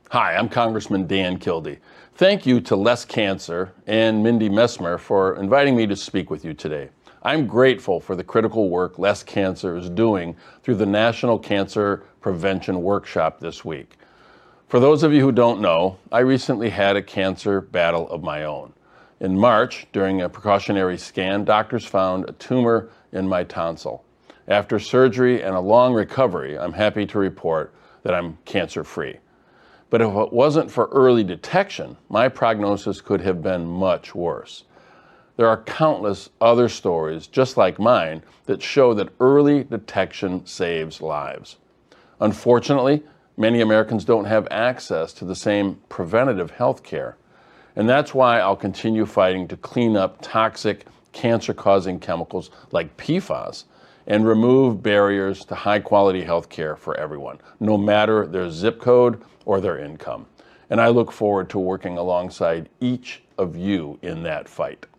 Hi, I'm Congressman Dan Kildee. Thank you to Less Cancer and Mindy Messmer for inviting me to speak with you today. I'm grateful for the critical work Less Cancer is doing through the National Cancer Prevention Workshop this week. For those of you who don't know, I recently had a cancer battle of my own. In March, during a precautionary scan, doctors found a tumor in my tonsil. After surgery and a long recovery, I'm happy to report that I'm cancer-free. But if it wasn't for early detection, my prognosis could have been much worse. There are countless other stories, just like mine, that show that early detection saves lives. Unfortunately, many Americans don't have access to the same preventative health care. And that's why I'll continue fighting to clean up toxic, cancer-causing chemicals like PFAS and remove barriers to high-quality health care for everyone, no matter their zip code or their income. And I look forward to working alongside each of you in that fight.